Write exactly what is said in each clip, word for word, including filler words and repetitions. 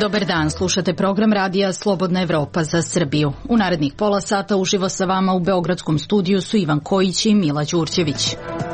Dobar dan, slušate program radija Slobodna Evropa za Srbiju. U narednih pola sata uživo sa vama u Beogradskom studiju su Ivan Kojić i Mila Đurđević.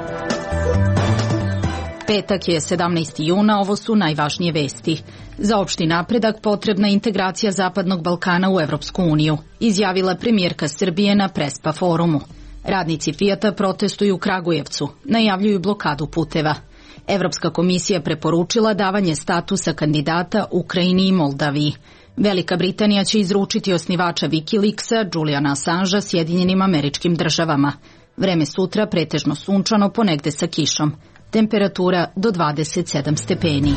Petak je sedamnaesti juna, ovo su najvažnije vesti. Za opšti napredak potrebna je integracija Zapadnog Balkana u Evropsku uniju, izjavila premijerka Srbije na Prespa forumu. Radnici Fijata protestuju u Kragujevcu, najavljuju blokadu puteva. Evropska komisija preporučila davanje statusa kandidata Ukrajini i Moldaviji. Velika Britanija će izručiti osnivača Wikileaksa, Juliana Assangea, Sjedinjenim Američkim Državama. Vreme sutra pretežno sunčano, ponegde sa kišom. Temperatura do dvadeset sedam stepeni.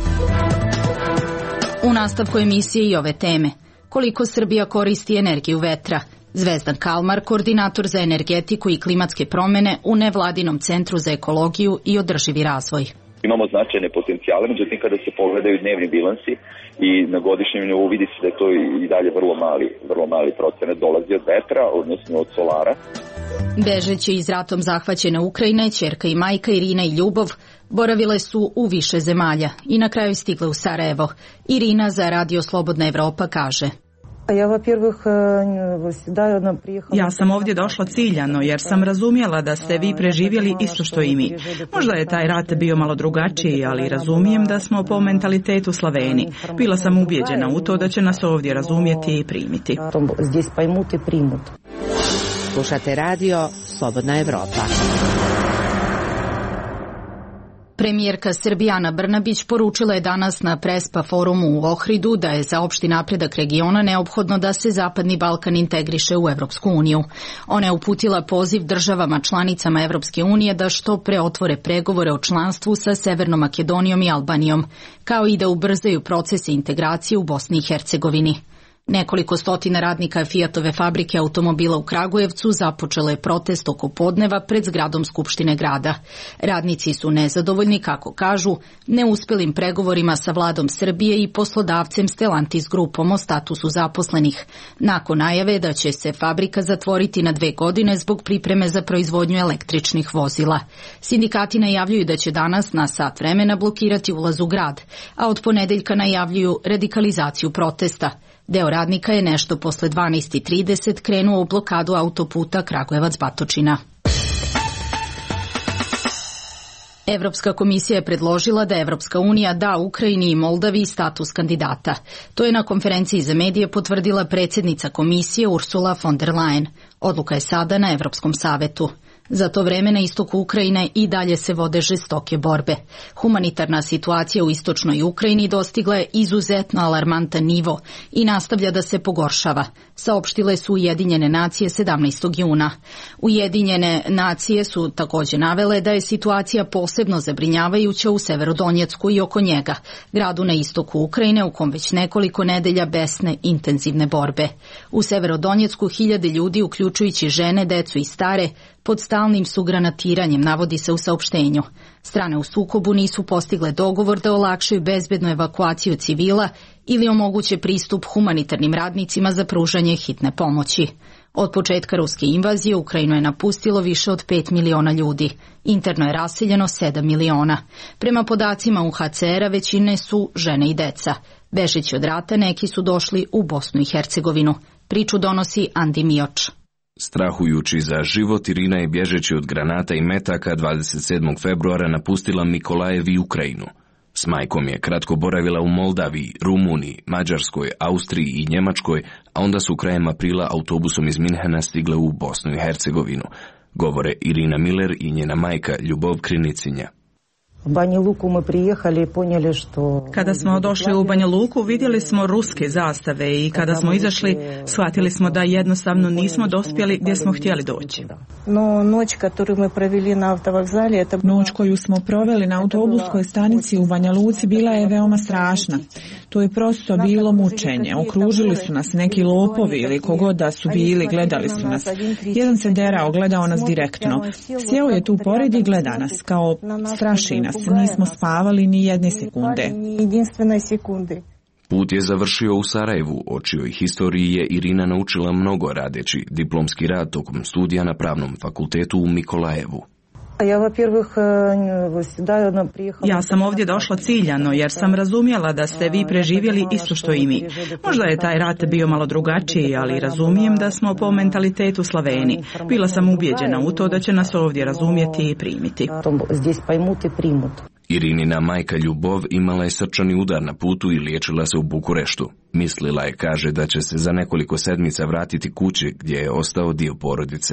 U nastavku emisije i ove teme. Koliko Srbija koristi energiju vetra? Zvezdan Kalmar, koordinator za energetiku i klimatske promene u nevladinom centru za ekologiju i održivi razvoj. Imamo značajne potencijale, međutim kada se pogledaju dnevni bilansi i na godišnjem nivou vidi se da je to i dalje vrlo mali, vrlo mali procenat dolazi od vetra, odnosno od solara. Bežeći iz ratom zahvaćene Ukrajine, ćerka i majka Irina i Ljubov boravile su u više zemalja i na kraju stigle u Sarajevo. Irina za Radio Slobodna Evropa kaže: Ja sam ovdje došla ciljano jer sam razumjela da ste vi preživjeli isto što i mi. Možda je taj rat bio malo drugačiji, ali razumijem da smo po mentalitetu Slaveni. Bila sam ubijeđena u to da će nas ovdje razumjeti i primiti. Slušate radio Slobodna Evropa. Premijerka Srbije Ana Brnabić poručila je danas na Prespa forumu u Ohridu da je za opšti napredak regiona neophodno da se Zapadni Balkan integriše u Evropsku uniju. Ona je uputila poziv državama članicama Evropske unije da što pre otvore pregovore o članstvu sa Severnom Makedonijom i Albanijom, kao i da ubrzaju procese integracije u Bosni i Hercegovini. Nekoliko stotina radnika Fijatove fabrike automobila u Kragujevcu započelo je protest oko podneva pred zgradom Skupštine grada. Radnici su nezadovoljni, kako kažu, neuspelim pregovorima sa vladom Srbije i poslodavcem Stellantis grupom o statusu zaposlenih, nakon najave da će se fabrika zatvoriti na dve godine zbog pripreme za proizvodnju električnih vozila. Sindikati najavljuju da će danas na sat vremena blokirati ulaz u grad, a od ponedeljka najavljuju radikalizaciju protesta. Deo radnika je nešto posle dvanaest i trideset krenuo u blokadu autoputa Kragujevac-Batočina. Evropska komisija je predložila da Evropska unija da Ukrajini i Moldaviji status kandidata. To je na konferenciji za medije potvrdila predsjednica komisije Ursula von der Leyen. Odluka je sada na Evropskom savetu. Za to vreme na istoku Ukrajine i dalje se vode žestoke borbe. Humanitarna situacija u istočnoj Ukrajini dostigla je izuzetno alarmantan nivo i nastavlja da se pogoršava, saopštile su Ujedinjene nacije sedamnaestog juna. Ujedinjene nacije su također navele da je situacija posebno zabrinjavajuća u Severodonjecku i oko njega, gradu na istoku Ukrajine u kom već nekoliko nedelja besne intenzivne borbe. U Severodonjecku hiljade ljudi, uključujući žene, decu i stare, pod stalnim su granatiranjem, navodi se u saopštenju. Strane u sukobu nisu postigle dogovor da olakšaju bezbednu evakuaciju civila ili omoguće pristup humanitarnim radnicima za pružanje hitne pomoći. Od početka ruske invazije Ukrajinu je napustilo više od pet miliona ljudi. Interno je raseljeno sedam miliona. Prema podacima U N H C R-a većine su žene i deca. Bežeći od rata neki su došli u Bosnu i Hercegovinu. Priču donosi Andi Mioč. Strahujući za život, Irina je bježeći od granata i metaka dvadeset sedmog februara napustila Mikolajev i Ukrajinu. S majkom je kratko boravila u Moldaviji, Rumuniji, Mađarskoj, Austriji i Njemačkoj, a onda su krajem aprila autobusom iz Minhena stigle u Bosnu i Hercegovinu, govore Irina Miller i njena majka Ljubov Krinicinja. Kada smo došli u Banja Luku, vidjeli smo ruske zastave i kada smo izašli, shvatili smo da jednostavno nismo dospjeli gdje smo htjeli doći. Noć koju smo proveli na autobuskoj stanici u Banja Luci bila je veoma strašna. To je prosto bilo mučenje. Okružili su nas neki lopovi ili kogod da su bili, gledali su nas. Jedan se derao, gledao nas direktno. Sjeo je tu pored i gleda nas, kao straši nas. Nismo spavali ni jedne sekunde. Put je završio u Sarajevu, o čijoj historiji je Irina naučila mnogo radeći diplomski rad tokom studija na Pravnom fakultetu u Mikolajevu. Ja sam ovdje došla ciljano jer sam razumjela da ste vi preživjeli isto što i mi. Možda je taj rat bio malo drugačiji, ali razumijem da smo po mentalitetu Slaveni. Bila sam ubijeđena u to da će nas ovdje razumjeti i primiti. Irinina majka Ljubov imala je srčani udar na putu i liječila se u Bukureštu. Mislila je, kaže, da će se za nekoliko sedmica vratiti kući gdje je ostao dio porodice.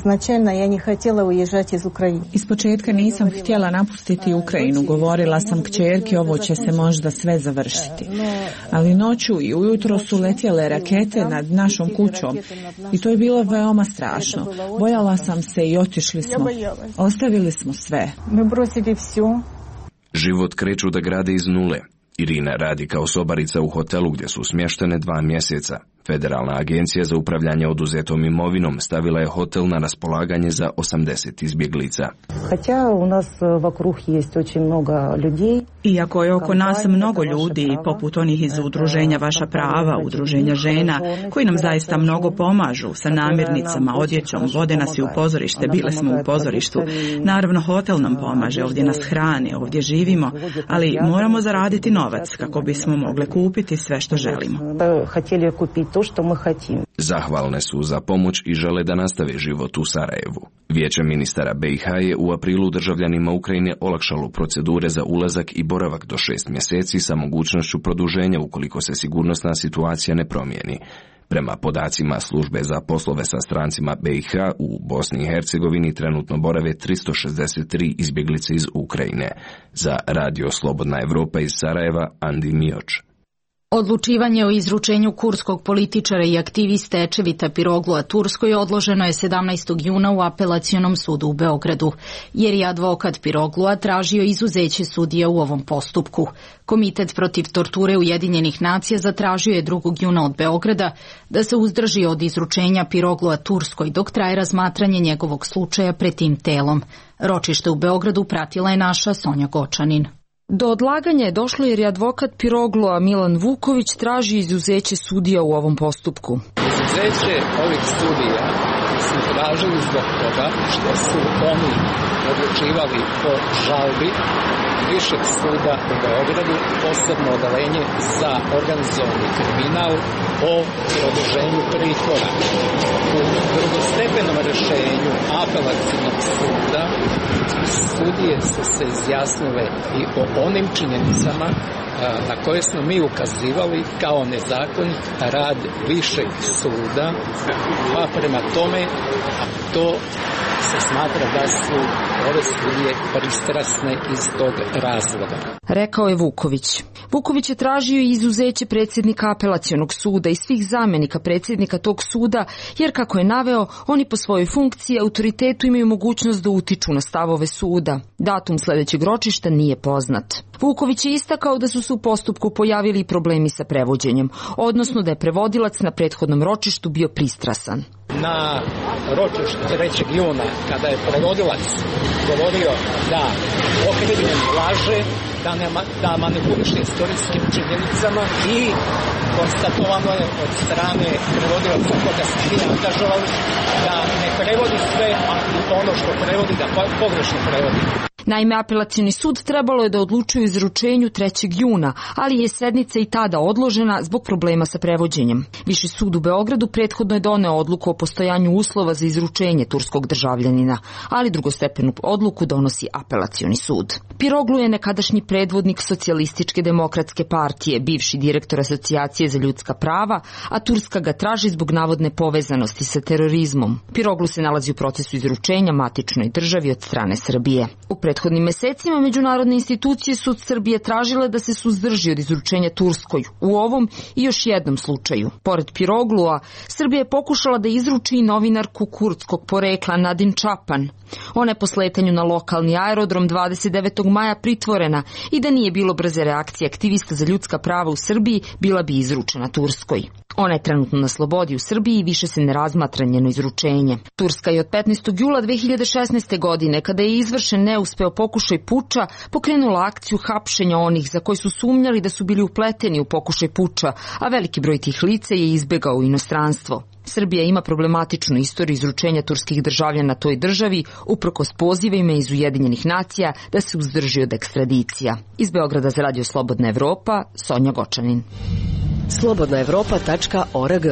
Ispočetka nisam htjela napustiti Ukrajinu. Govorila sam kćerki, ovo će se možda sve završiti. Ali noću i ujutro su letjele rakete nad našom kućom i to je bilo veoma strašno. Bojala sam se i otišli smo. Ostavili smo sve. Život kreću da grade iz nule. Irina radi kao sobarica u hotelu gdje su smještene dva mjeseca. Federalna agencija za upravljanje oduzetom imovinom stavila je hotel na raspolaganje za osamdeset izbjeglica. Iako je oko nas mnogo ljudi, poput onih iz udruženja Vaša prava, udruženja žena, koji nam zaista mnogo pomažu sa namirnicama, odjećom, vode nas i u pozorište, bile smo u pozorištu. Naravno, hotel nam pomaže, ovdje nas hrane, ovdje živimo, ali moramo zaraditi novac kako bismo mogli kupiti sve što želimo. Zahvalne su za pomoć i žele da nastave život u Sarajevu. Vijeće ministara B i H je u aprilu državljanima Ukrajine olakšalo procedure za ulazak i boravak do šest mjeseci sa mogućnošću produženja ukoliko se sigurnosna situacija ne promijeni. Prema podacima službe za poslove sa strancima B i H u Bosni i Hercegovini trenutno borave tristo šezdeset tri izbjeglice iz Ukrajine. Za Radio Slobodna Evropa iz Sarajeva, Andi Mioč. Odlučivanje o izručenju kurskog političara i aktiviste Ečevita Piroglua Turskoj odloženo je sedamnaestog juna u Apelacionom sudu u Beogradu, jer je advokat Piroglua tražio izuzeće sudija u ovom postupku. Komitet protiv torture Ujedinjenih nacija zatražio je drugog juna od Beograda da se uzdrži od izručenja Piroglua Turskoj dok traje razmatranje njegovog slučaja pred tim telom. Ročište u Beogradu pratila je naša Sonja Gočanin. Do odlaganja je došlo jer je advokat Piroglua Milan Vuković traži izuzeće sudija u ovom postupku. Izuzeće ovih sudija su tražili zbog toga što su oni odlučivali po žalbi Višeg suda u Beogradu, posebno odeljenje za organizovani kriminal o produženju pritvora. U drugostepenom rješenju Apelacionog suda sudije su se izjasnile i o onim činjenicama na koje smo mi ukazivali kao nezakonit rad Višeg suda, pa prema tome to se smatra da su ove sudije pristrasne iz tog razloga. Rekao je Vuković. Vuković je tražio izuzeće predsjednika Apelacionog suda i svih zamjenika predsjednika tog suda, jer kako je naveo, oni po svojoj funkciji i autoritetu imaju mogućnost da utiču na stavove suda. Datum sljedećeg ročišta nije poznat. Vuković je istakao da su se u postupku pojavili problemi sa prevođenjem, odnosno da je prevodilac na prethodnom ročištu bio pristrasan. Na ročištu trećeg juna, kada je prevodilac govorio da okrivljeni laže, da, nema, da manipuliše istorijskim činjenicama i konstatovano je od strane prevodilaca koga smo mi angažovali da ne prevodi sve, a ono što prevodi da pogrešno prevodi. Naime, apelacioni sud trebalo je da odlučuje o izručenju trećeg juna, ali je sednica i tada odložena zbog problema sa prevođenjem. Viši sud u Beogradu prethodno je doneo odluku o postojanju uslova za izručenje turskog državljanina, ali drugostepenu odluku donosi apelacioni sud. Piroglu je nekadašnji predvodnik Socijalističke demokratske partije, bivši direktor Asocijacije za ljudska prava, a Turska ga traži zbog navodne povezanosti sa terorizmom. Piroglu se nalazi u procesu izručenja matičnoj državi od strane Srbije. U prethodnim mesecima međunarodne institucije su od Srbije tražile da se suzdrži od izručenja Turskoj u ovom i još jednom slučaju. Pored Piroglua, Srbija je pokušala da izruči i novinarku kurdskog porekla Nadin Čapan. Ona je po sletanju na lokalni aerodrom dvadeset devetog maja pritvorena i da nije bilo brze reakcije aktivista za ljudska prava u Srbiji, bila bi izručena Turskoj. Ona je trenutno na slobodi u Srbiji i više se ne razmatra njeno izručenje. Turska je od petnaestog jula dve hiljade šesnaeste. godine, kada je izvršen neuspeo pokušaj puča, pokrenula akciju hapšenja onih za koji su sumnjali da su bili upleteni u pokušaj puča, a veliki broj tih lica je izbegao u inostranstvo. Srbija ima problematičnu istoriju izručenja turskih državljana toj državi, uprkos pozivima iz Ujedinjenih nacija da se uzdrži od ekstradicija. Iz Beograda za Radio Slobodna Evropa, Sonja Gočanin. slobodna evropa tačka org.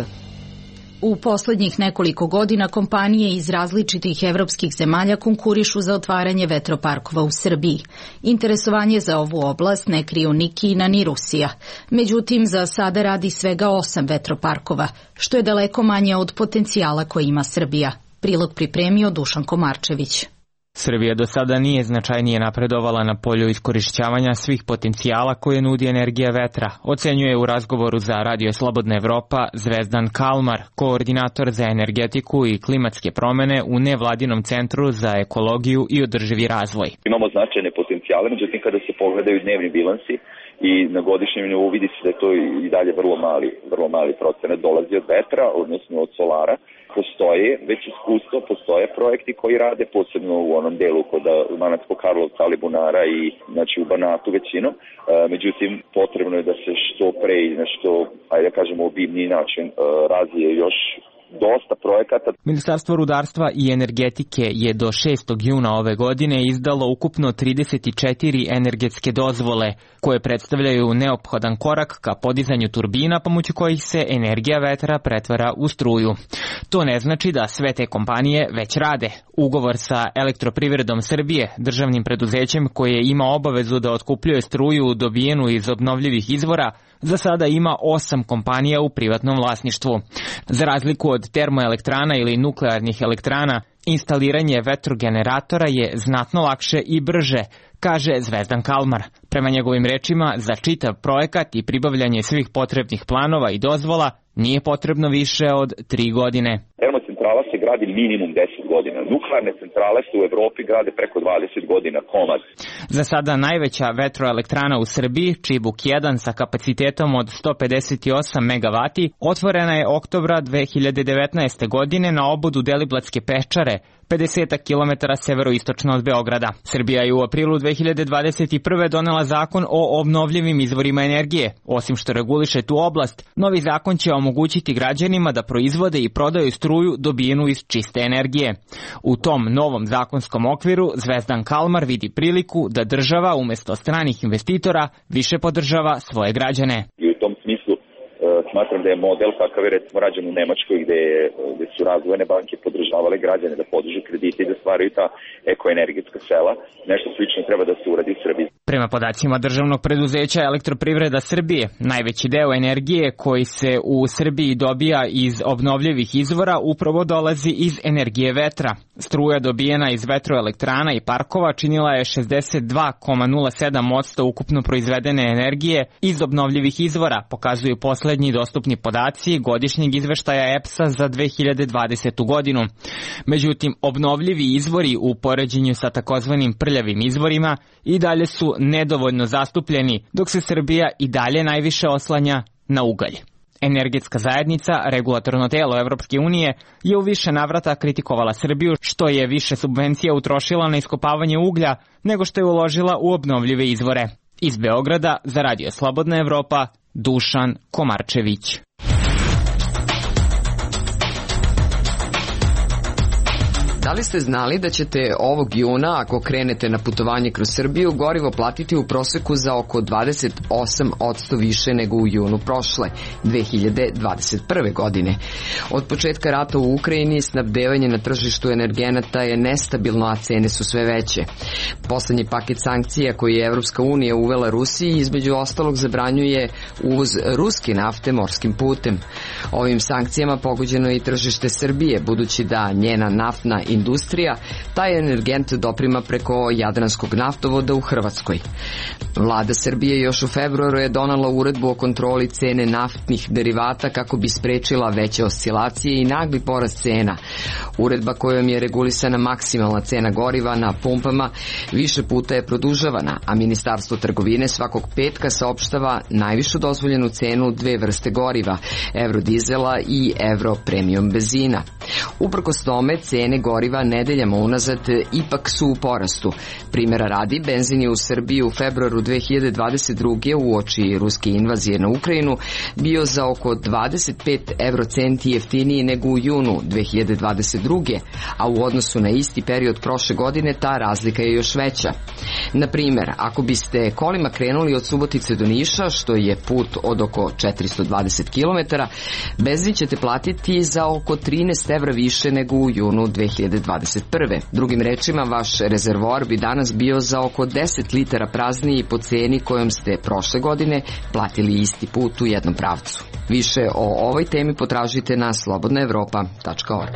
U poslednjih nekoliko godina kompanije iz različitih evropskih zemalja konkurišu za otvaranje vetroparkova u Srbiji. Interesovanje za ovu oblast ne kriju ni Kina ni Rusija. Međutim, za sada radi svega osam vetroparkova, što je daleko manje od potencijala koji ima Srbija. Prilog pripremio Dušan Komarčević. Srbija do sada nije značajnije napredovala na polju iskorišćavanja svih potencijala koje nudi energija vetra, ocenjuje u razgovoru za Radio Slobodna Evropa Zvezdan Kalmar, koordinator za energetiku i klimatske promene u nevladinom centru za ekologiju i održivi razvoj. Imamo značajne potencijale, međutim kada se pogledaju dnevni bilansi i na godišnjem nivou vidi se da je to i dalje vrlo mali, vrlo mali procenat dolazi od vetra, odnosno od solara. Postoje već iskustvo, postoje projekti koji rade, posebno u onom delu kod Manatskog Karlovca, Alibunara i znači u Banatu većinom. E, međutim, potrebno je da se što pre i na što, ajde da kažemo, obimniji način e, razvije još dosta projekata. Ministarstvo rudarstva i energetike je do šestog juna ove godine izdalo ukupno trideset četiri energetske dozvole, koje predstavljaju neophodan korak ka podizanju turbina pomoću kojih se energija vetra pretvara u struju. To ne znači da sve te kompanije već rade. Ugovor sa Elektroprivredom Srbije, državnim preduzećem koje ima obavezu da otkupljuje struju dobijenu iz obnovljivih izvora, za sada ima osam kompanija u privatnom vlasništvu. Za razliku od termoelektrana ili nuklearnih elektrana, instaliranje vetrogeneratora je znatno lakše i brže, kaže Zvezdan Kalmar. Prema njegovim rečima, za čitav projekat i pribavljanje svih potrebnih planova i dozvola nije potrebno više od tri godine. Termocentrala se gradi minimum deset godina. Nuklearne centrale se u Evropi grade preko dvadeset godina komad. Za sada najveća vetroelektrana u Srbiji, Čibuk jedan sa kapacitetom od sto pedeset osam megavati, otvorena je oktobra dve hiljade devetnaeste. godine na obodu Deliblatske peščare, pedeset kilometara severoistočno od Beograda. Srbija je u aprilu dve hiljade dvadeset prve. donela zakon o obnovljivim izvorima energije. Osim što reguliše tu oblast, novi zakon će omogućiti građanima da proizvode i prodaju struju dobijenu iz čiste energije. U tom novom zakonskom okviru Zvezdan Kalmar vidi priliku da država umjesto stranih investitora više podržava svoje građane. I u tom smislu smatram da je model kakav je recimo rađen u Nemačkoj gde, je, gde su razvojne banke podržavale građane da podižu kredite i da stvaraju ta ekoenergetska sela. Nešto slično treba da se uradi u Srbiji. Prema podacima državnog preduzeća Elektroprivreda Srbije, najveći deo energije koji se u Srbiji dobija iz obnovljivih izvora upravo dolazi iz energije vetra. Struja dobijena iz vetroelektrana i parkova činila je šezdeset dva zarez nula sedam posto ukupno proizvedene energije iz obnovljivih izvora, pokazuju poslednji dostupni podaci godišnjeg izveštaja E P S-a za dve hiljade dvadesetu. godinu. Međutim, obnovljivi izvori u poređenju sa takozvanim prljavim izvorima i dalje su nedovoljno zastupljeni, dok se Srbija i dalje najviše oslanja na ugalj. Energetska zajednica, regulatorno telo Evropske unije, je u više navrata kritikovala Srbiju što je više subvencija utrošila na iskopavanje uglja nego što je uložila u obnovljive izvore. Iz Beograda za Radio Slobodna Evropa, Dušan Komarčević. Da li ste znali da ćete ovog juna, ako krenete na putovanje kroz Srbiju, gorivo platiti u proseku za oko dvadeset osam posto više nego u junu prošle, dve hiljade dvadeset prve. godine. Od početka rata u Ukrajini snabdevanje na tržištu energenata je nestabilno, a cene su sve veće. Poslednji paket sankcija koji je Evropska unija uvela Rusiji između ostalog zabranjuje uvoz ruske nafte morskim putem. Ovim sankcijama pogođeno je i tržište Srbije, budući da njena naftna industrija taj energent doprima preko Jadranskog naftovoda u Hrvatskoj. Vlada Srbije još u februaru je donala uredbu o kontroli cene naftnih derivata kako bi sprečila veće oscilacije i nagli porast cena. Uredba kojom je regulisana maksimalna cena goriva na pumpama više puta je produžavana, a Ministarstvo trgovine svakog petka saopštava najvišu dozvoljenu cenu dve vrste goriva, evrodizela i evro premium benzina. Uprkos tome, cene goriva goriva nedeljama unazad ipak su u porastu. Primjera radi, benzin je u Srbiji u februaru dve hiljade dvadeset druge uoči ruske invazije na Ukrajinu bio za oko dvadeset pet evrocenti jeftiniji nego u junu dve hiljade dvadeset druge, a u odnosu na isti period prošle godine ta razlika je još veća. Na primjer, ako biste kolima krenuli od Subotice do Niša, što je put od oko četiristo dvadeset kilometara, benzin ćete platiti za oko trinaest evra više nego u junu dve hiljade dvadeset prve. Drugim rečima, vaš rezervoar bi danas bio za oko deset litara prazniji po ceni kojom ste prošle godine platili isti put u jednom pravcu. Više o ovoj temi potražite na slobodna evropa tačka org.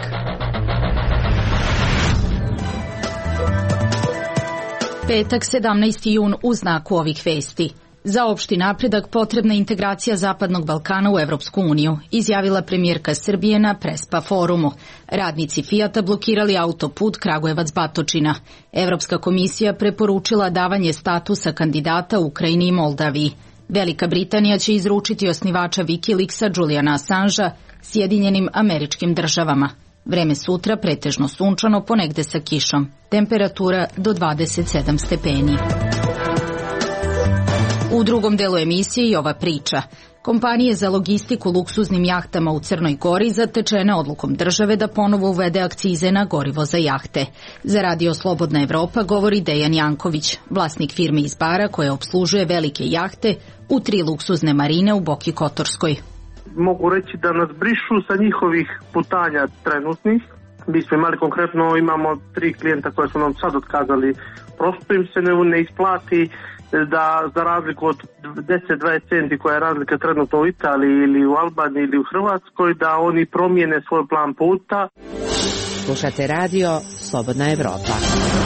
Petak, sedamnaesti jun, u znaku ovih vesti. Za opšti napredak potrebna integracija Zapadnog Balkana u Evropsku uniju, izjavila premijerka Srbije na Prespa forumu. Radnici Fijata blokirali autoput Kragujevac-Batočina. Evropska komisija preporučila davanje statusa kandidata Ukrajini i Moldaviji. Velika Britanija će izručiti osnivača Wikileaksa Juliana Assangea Sjedinjenim Američkim Državama. Vreme sutra pretežno sunčano, ponegde sa kišom. Temperatura do dvadeset sedam stepeni. U drugom delu emisije i ova priča. Kompanije za logistiku luksuznim jahtama u Crnoj Gori zatečene odlukom države da ponovo uvede akcize na gorivo za jahte. Za Radio Slobodna Evropa govori Dejan Janković, vlasnik firme iz Bara koja obslužuje velike jahte u tri luksuzne marine u Boki Kotorskoj. Mogu reći da nas brišu sa njihovih putanja trenutnih. Mi smo imali konkretno, imamo tri klijenta koje su nam sad otkazali. Prosto im se ne, ne isplati da za razliku od deset do dvadeset centi koja je razlika trenutno u Italiji ili u Albaniji ili u Hrvatskoj, da oni promijene svoj plan puta. Slušate radio Slobodna Evropa.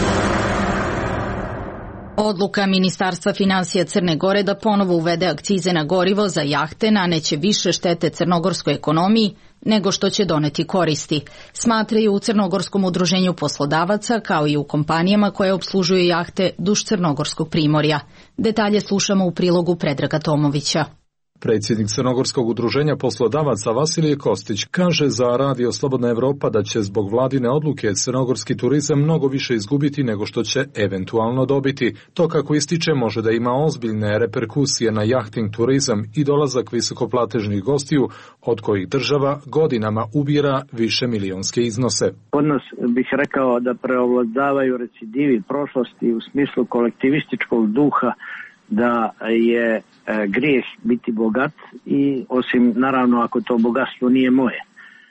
Odluka Ministarstva finansija Crne Gore da ponovo uvede akcize na gorivo za jahte naneće više štete crnogorskoj ekonomiji nego što će doneti koristi, smatraju u Crnogorskom udruženju poslodavaca kao i u kompanijama koje obslužuju jahte duž Crnogorskog primorja. Detalje slušamo u prilogu Predraga Tomovića. Predsjednik Crnogorskog udruženja poslodavaca Vasilije Kostić kaže za Radio Slobodna Evropa da će zbog vladine odluke crnogorski turizam mnogo više izgubiti nego što će eventualno dobiti. To, kako ističe, može da ima ozbiljne reperkusije na jahting turizam i dolazak visokoplatežnih gostiju, od kojih država godinama ubira više milionske iznose. Kod nas bih rekao da preovladavaju recidivi prošlosti u smislu kolektivističkog duha, da je e, grijeh biti bogat i osim naravno ako to bogatstvo nije moje.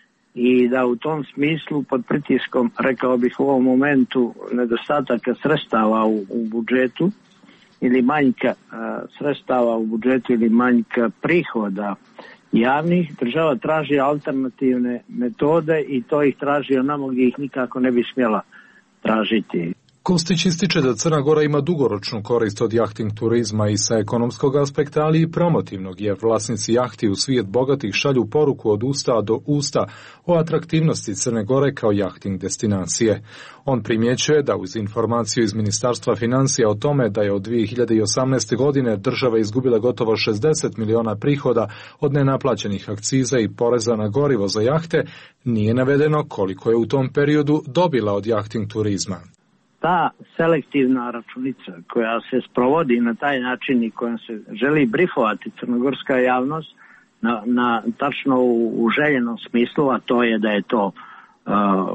I da u tom smislu pod pritiskom, rekao bih u ovom momentu, nedostataka sredstava u, u budžetu ili manjka e, sredstava u budžetu ili manjka prihoda javnih, država traži alternativne metode i to ih traži onamo gdje ih nikako ne bi smjela tražiti. Kostić ističe da Crna Gora ima dugoročnu korist od jahting turizma i sa ekonomskog aspekta, ali i promotivnog, jer vlasnici jahti u svijet bogatih šalju poruku od usta do usta o atraktivnosti Crne Gore kao jahting destinacije. On primjećuje da uz informaciju iz Ministarstva financija o tome da je od dvije hiljade osamnaeste. godine država izgubila gotovo šezdeset miliona prihoda od nenaplaćenih akciza i poreza na gorivo za jahte, nije navedeno koliko je u tom periodu dobila od jahting turizma. Ta selektivna računica koja se sprovodi na taj način i koja se želi brifovati crnogorska javnost na, na tačno u, u željenom smislu, a to je da je to uh,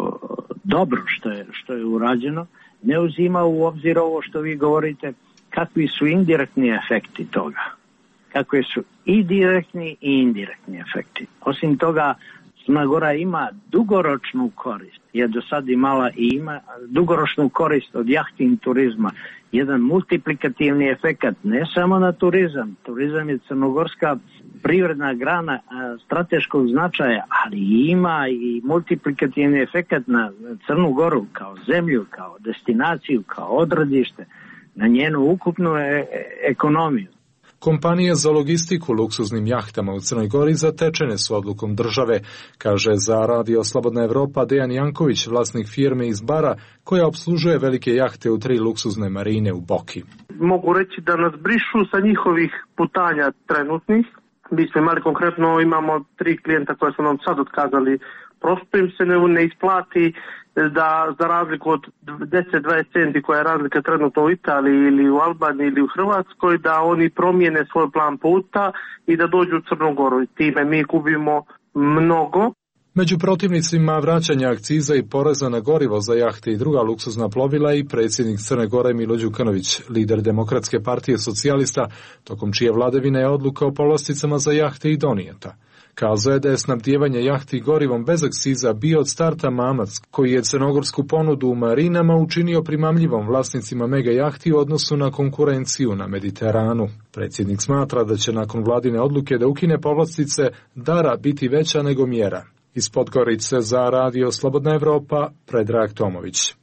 dobro što je, što je urađeno, ne uzima u obzir ovo što vi govorite, kakvi su indirektni efekti toga. Kakvi su i direktni i indirektni efekti. Osim toga, Crna Gora ima dugoročnu korist, je do sad imala i ima dugoročnu korist od jahting turizma, jedan multiplikativni efekat ne samo na turizam, turizam je crnogorska privredna grana strateškog značaja, ali ima i multiplikativni efekat na Crnu Goru kao zemlju, kao destinaciju, kao odredište, na njenu ukupnu e- ekonomiju. Kompanije za logistiku luksuznim jahtama u Crnoj Gori zatečene su odlukom države, kaže za Radio Slobodna Evropa Dejan Janković, vlasnik firme iz Bara, koja obslužuje velike jahte u tri luksuzne marine u Boki. Mogu reći da nas brišu sa njihovih putanja trenutnih. Mi smo imali konkretno, imamo tri klijenta koja su nam sad otkazali, prosto im se ne, ne isplati da za razliku od deset do dvadeset centi koja je razlika trenutno u Italiji ili u Albaniji ili u Hrvatskoj, da oni promijene svoj plan puta i da dođu u Crnu Goru. I time mi gubimo mnogo. Među protivnicima vraćanja akciza i poreza na gorivo za jahte i druga luksuzna plovila i predsjednik Crne Gore Milo Đukanović, lider Demokratske partije socijalista, tokom čije vladavine je odluka o povlasticama za jahte i donijeta. Kazao je da je snabdijevanje jahti gorivom bez akciza bio od starta mamac, koji je crnogorsku ponudu u marinama učinio primamljivom vlasnicima mega jahti u odnosu na konkurenciju na Mediteranu. Predsjednik smatra da će nakon vladine odluke da ukine povlastice dara biti veća nego mjera. Iz Podgorice za Radio Slobodna Evropa, Predrag Tomović.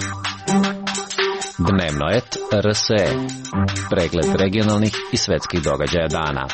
Dnevno et R S E. Pregled regionalnih i svetskih događaja dana.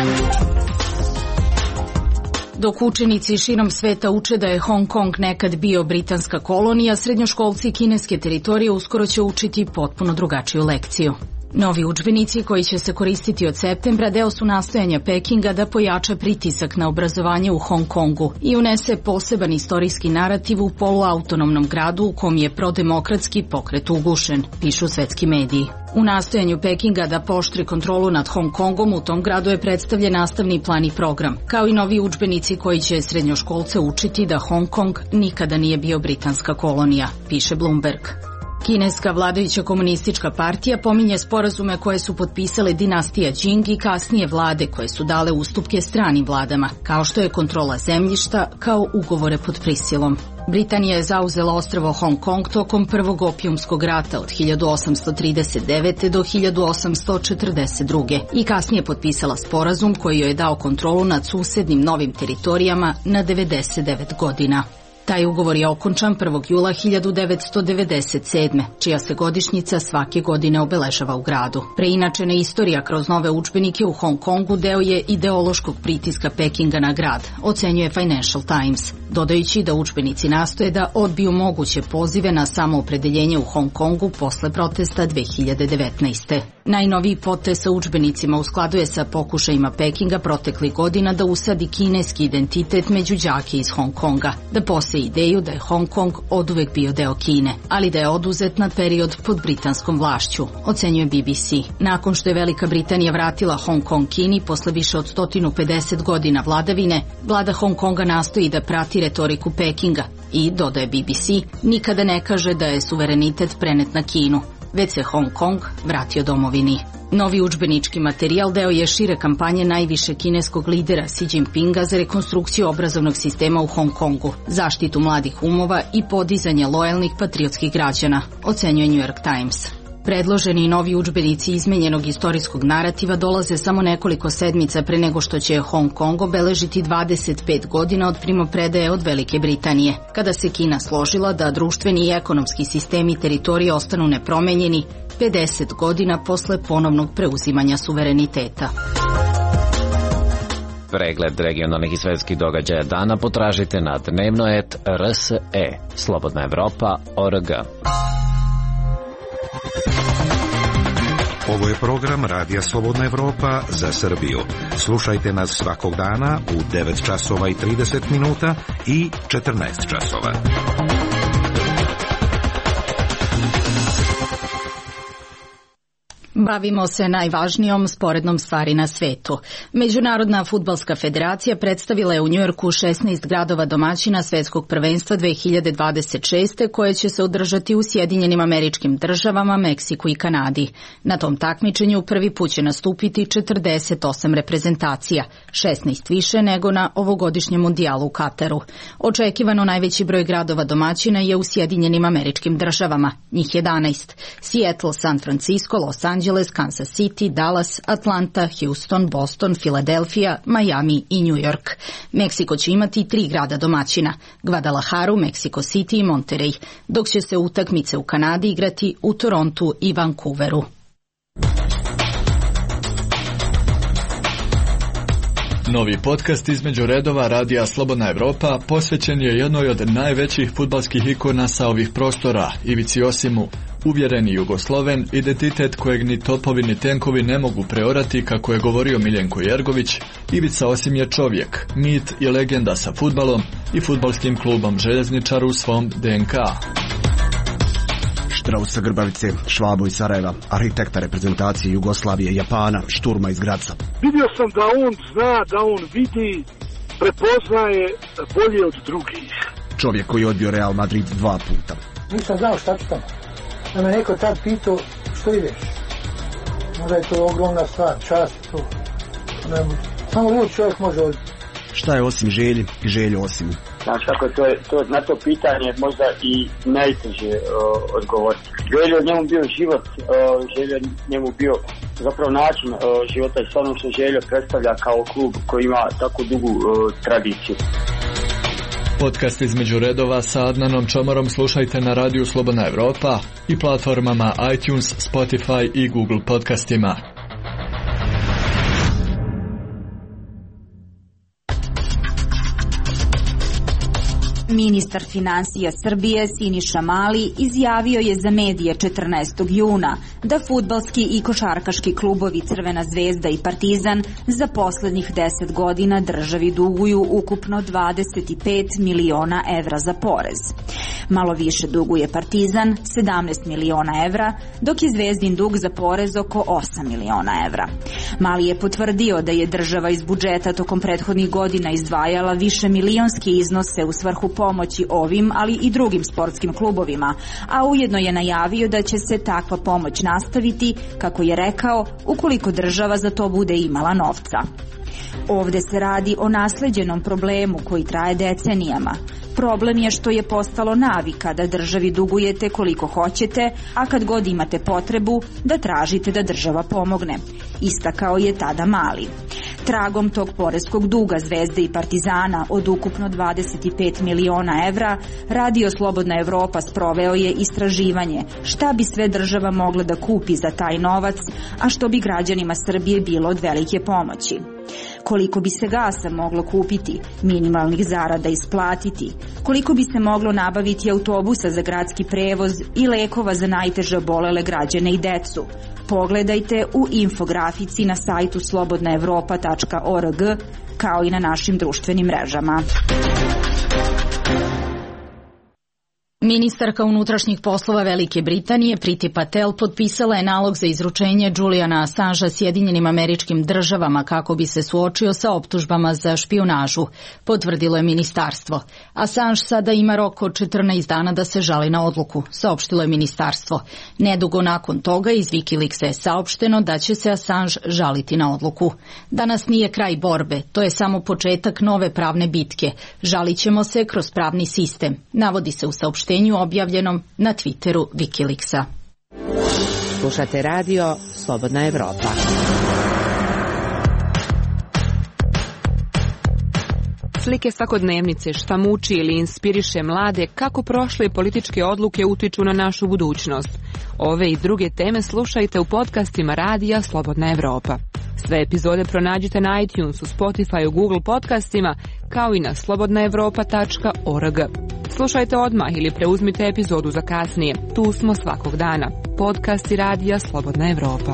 Dok učenici širom sveta uče da je Hong Kong nekad bio britanska kolonija, srednjoškolci kineske teritorije uskoro će učiti potpuno drugačiju lekciju. Novi udžbenici koji će se koristiti od septembra deo su nastojanja Pekinga da pojača pritisak na obrazovanje u Hong Kongu i unese poseban istorijski narativ u poluautonomnom gradu u kom je prodemokratski pokret ugušen, pišu svetski mediji. U nastojanju Pekinga da pooštri kontrolu nad Hong Kongom u tom gradu je predstavljen nastavni plan i program, kao i novi udžbenici koji će srednjoškolce učiti da Hong Kong nikada nije bio britanska kolonija, piše Bloomberg. Kineska vladajuća komunistička partija pominje sporazume koje su potpisale dinastija Qing i kasnije vlade koje su dale ustupke stranim vladama, kao što je kontrola zemljišta, kao ugovore pod prisilom. Britanija je zauzela ostrvo Hong Kong tokom prvog opijumskog rata od hiljadu osamsto trideset devete. do hiljadu osamsto četrdeset druge. i kasnije potpisala sporazum koji joj je dao kontrolu nad susednim novim teritorijama na devedeset devet godina. Taj ugovor je okončan prvog jula hiljadu devetsto devedeset sedme. čija se godišnjica svake godine obeležava u gradu. Preinačena istorija kroz nove udžbenike u Hong Kongu deo je ideološkog pritiska Pekinga na grad, ocenjuje Financial Times, dodajući da udžbenici nastoje da odbiju moguće pozive na samoopredeljenje u Hong Kongu posle protesta dve hiljade devetnaeste. Najnoviji potez sa udžbenicima uskladuje sa pokušajima Pekinga proteklih godina da usadi kineski identitet među đake iz Hong Konga, da pose ideju da je Hong Kong oduvek bio deo Kine, ali da je oduzet na period pod britanskom vlašću, ocenjuje B B C. Nakon što je Velika Britanija vratila Hong Kong Kini posle više od sto pedeset godina vladavine, vlada Hong Konga nastoji da prati retoriku Pekinga i, dodaje B B C, nikada ne kaže da je suverenitet prenet na Kinu, već se Hong Kong vratio domovini. Novi udžbenički materijal deo je šire kampanje najviše kineskog lidera Xi Jinpinga za rekonstrukciju obrazovnog sistema u Hong Kongu, zaštitu mladih umova i podizanje lojalnih patriotskih građana, ocenjuje New York Times. Predloženi novi udžbenici izmenjenog istorijskog narativa dolaze samo nekoliko sedmica pre nego što će Hong Kong obeležiti dvadeset pet godina od primopredaje od Velike Britanije, kada se Kina složila da društveni i ekonomski sistemi teritorije ostanu nepromenjeni pedeset godina posle ponovnog preuzimanja suvereniteta. Pregled regionalnih i svetskih događaja dana potražite na dnevno et R S E, Slobodna Evropa, O R G. Ovo je program Radija Slobodna Evropa za Srbiju. Slušajte nas svakog dana u devet časova i trideset minuta i četrnaest časova. Bavimo se najvažnijom sporednom stvari na svetu. Međunarodna fudbalska federacija predstavila je u Njujorku šesnaest gradova domaćina svetskog prvenstva dve hiljade dvadeset šeste. koje će se održati u Sjedinjenim Američkim Državama, Meksiku i Kanadi. Na tom takmičenju prvi put će nastupiti četrdeset osam reprezentacija, šesnaest više nego na ovogodišnjem mundijalu u Kataru. Očekivano najveći broj gradova domaćina je u Sjedinjenim Američkim Državama, njih jedanaest: Seattle, San Francisco, Los Angeles, Kansas City, Dallas, Atlanta, Houston, Boston, Filadelfija, Miami i New York. Meksiko će imati tri grada domaćina: Guadalajaru, Mexico City i Monterey, dok će se utakmice u Kanadi igrati u Torontu i Vancouveru. Novi podcast između redova Radija Slobodna Evropa posvećen je jednoj od najvećih fudbalskih ikona sa ovih prostora, Ivici Osimu. uvjereni Jugosloven, identitet kojeg ni topovi ni tenkovi ne mogu preorati, kako je govorio Miljenko Jergović, Ivica Osim je čovjek, mit i legenda sa fudbalom i fudbalskim klubom Željezničar u svom D N K. Štraus sa Grbavice, Švabo iz Sarajeva, arhitekta reprezentacije Jugoslavije, Japana, Šturma iz Graca. Vidio sam da on zna, da on vidi, prepoznaje bolje od drugih. Čovjek koji je odbio Real Madrid dva puta. Nisam znao šta ću tamo. Da me neko tad pitao što ideš. Možda je to ogromna stvar, čast to. Samo lud čovjek može odbiti. Šta je osim želji i želju osim? Znaš kako, to je, to, na to pitanje možda i najteže uh, odgovoriti. Željo njemu bio život, uh, željo njemu bio zapravo način uh, života i sve ono što Željo predstavlja kao klub koji ima tako dugu uh, tradiciju. Podcast između redova sa Adnanom Čomorom slušajte na radiju Slobodna Evropa i platformama iTunes, Spotify i Google podcastima. Ministar finansija Srbije Siniša Mali izjavio je za medije četrnaestog juna da fudbalski i košarkaški klubovi Crvena zvezda i Partizan za poslednjih deset godina državi duguju ukupno dvadeset pet miliona evra za porez. Malo više duguje Partizan, sedamnaest miliona evra, dok je Zvezdin dug za porez oko osam miliona evra. Mali je potvrdio da je država iz budžeta tokom prethodnih godina izdvajala više milionske iznose u svrhu pomoći ovim, ali i drugim sportskim klubovima, a ujedno je najavio da će se takva pomoć nastaviti, kako je rekao, ukoliko država za to bude imala novca. Ovde se radi o nasleđenom problemu koji traje decenijama. Problem je što je postalo navika da državi dugujete koliko hoćete, a kad god imate potrebu da tražite da država pomogne, istakao je tada Mali. Tragom tog poreskog duga Zvezde i Partizana od ukupno dvadeset pet miliona evra, Radio Slobodna Evropa sproveo je istraživanje šta bi sve država mogla da kupi za taj novac, a što bi građanima Srbije bilo od velike pomoći. Koliko bi se gasa moglo kupiti, minimalnih zarada isplatiti, koliko bi se moglo nabaviti autobusa za gradski prevoz i lekova za najteže obolele građane i decu. Pogledajte u infografici na sajtu slobodna evropa tačka org kao i na našim društvenim mrežama. Ministarka unutrašnjih poslova Velike Britanije Priti Patel potpisala je nalog za izručenje Juliana Assangea Sjedinjenim Američkim Državama kako bi se suočio sa optužbama za špijunažu, potvrdilo je ministarstvo. Assange sada ima rok od četrnaest dana da se žali na odluku, saopštilo je ministarstvo. Nedugo nakon toga iz Wikileaksa je saopšteno da će se Assange žaliti na odluku. Danas nije kraj borbe, to je samo početak nove pravne bitke. Žalit ćemo se kroz pravni sistem, navodi se u saopštenju objavljenom na Twitteru Wikileaksa. Slušate radio Slobodna Evropa. Slike svakodnevnice, šta muči ili inspiriše mlade, kako prošle političke odluke utiču na našu budućnost. Ove i druge teme slušajte u podcastima radija Slobodna Evropa. Sve epizode pronađite na iTunesu, Spotify, Google podcastima, kao i na slobodna evropa tačka org. Slušajte odmah ili preuzmite epizodu za kasnije. Tu smo svakog dana. Podcasti radija Slobodna Evropa.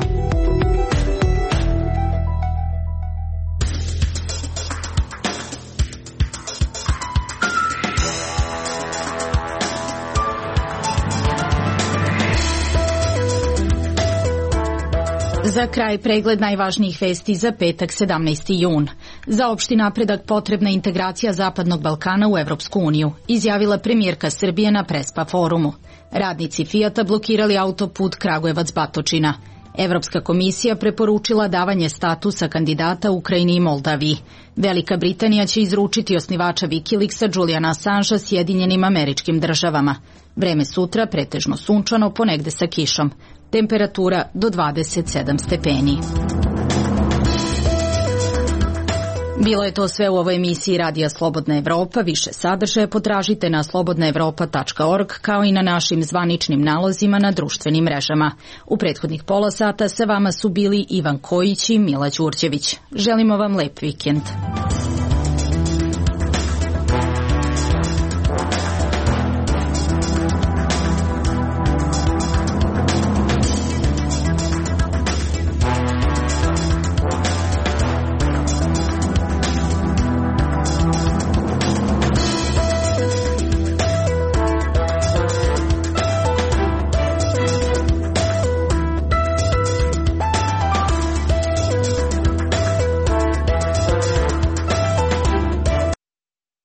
Za kraj pregled najvažnijih vesti za petak sedamnaesti jun. Za opšti napredak potrebna integracija Zapadnog Balkana u Evropsku uniju, izjavila premijerka Srbije na Prespa forumu. Radnici Fijata blokirali autoput Kragujevac-Batočina. Evropska komisija preporučila davanje statusa kandidata Ukrajini i Moldaviji. Velika Britanija će izručiti osnivača Wikileaksa Juliana Assangea Sjedinjenim Američkim Državama. Vreme sutra pretežno sunčano, ponegde sa kišom. Temperatura do dvadeset sedam stepeni. Bilo je to sve u ovoj emisiji Radija Slobodna Evropa. Više sadržaja potražite na slobodna evropa tačka org kao i na našim zvaničnim nalozima na društvenim mrežama. U prethodnih pola sata sa vama su bili Ivan Kojić i Mila Đurđević. Želimo vam lep vikend.